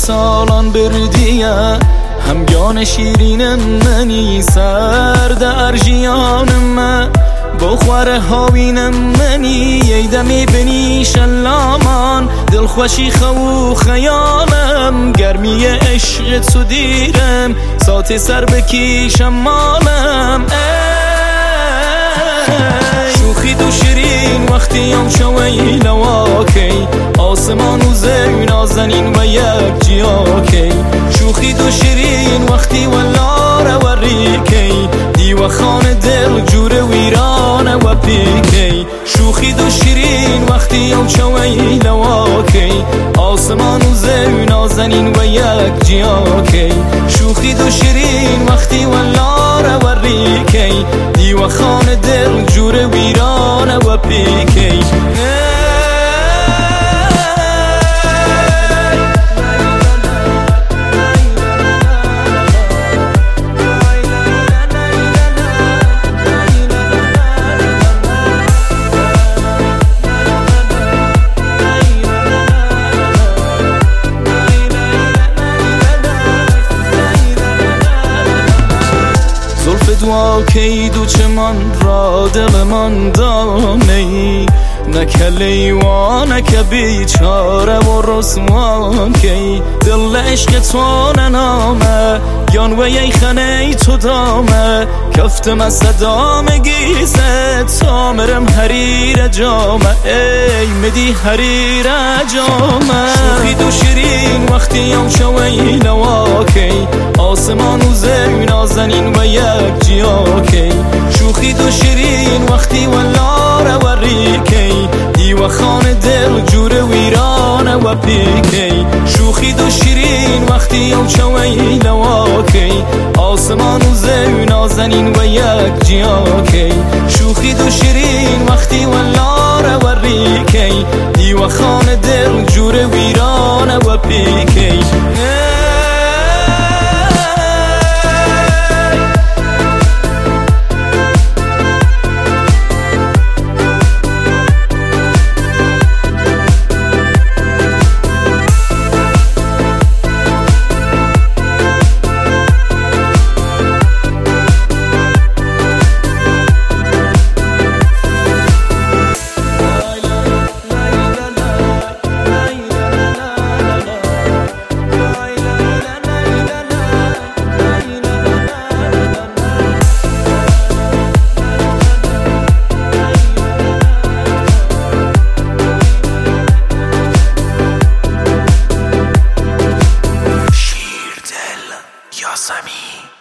سالان بردیه همگان شیرین منی سر در جیانم بخوره هاوینم منی ییدمی بنی شلامان دلخوشی خو خیالم گرمی عشق تو دیرم سات سر بکیشم مالم شوخی دو شیرین وقتی هم شوی لواکی آسمان و زمین نازنین و یک جیاکی شوخی دو شیرین وقتی ولاره و ریکی دیو خان دل جور ویرانه و پیکی شوخی دو شیرین وقتی هم شوی لواکی آسمان و زمین نازنین و یک جیاکی شوخی دو شیرین وقتی ولاره و ریکی دیو خان دل جور ویرانه و پیکی دعا کی دو چمان را دل من دانی نکلی و نک بیچاره و رسوان کی دل عشق تو ننامه یان و یی خنه تو دامه کفتم از صدام گیزه تا مرم حریر جامه ای مدی حریر جامه شوخی دو شیرین وقتی هم شوی لواکی آسمان و زمین نازنین و یک جیاکی شوخی دو شیرین وقتی ولاره و ریکی دیو خان دل جور ویرانه و پیکی شوخی دو شیرین وقتی هم شوی لواکی آسمان و زمین نازنین و یک جیاکی شوخی دو شیرین وقتی ولاره و ریکی دیو خان دل جور ویرانه و پیکی Yasemin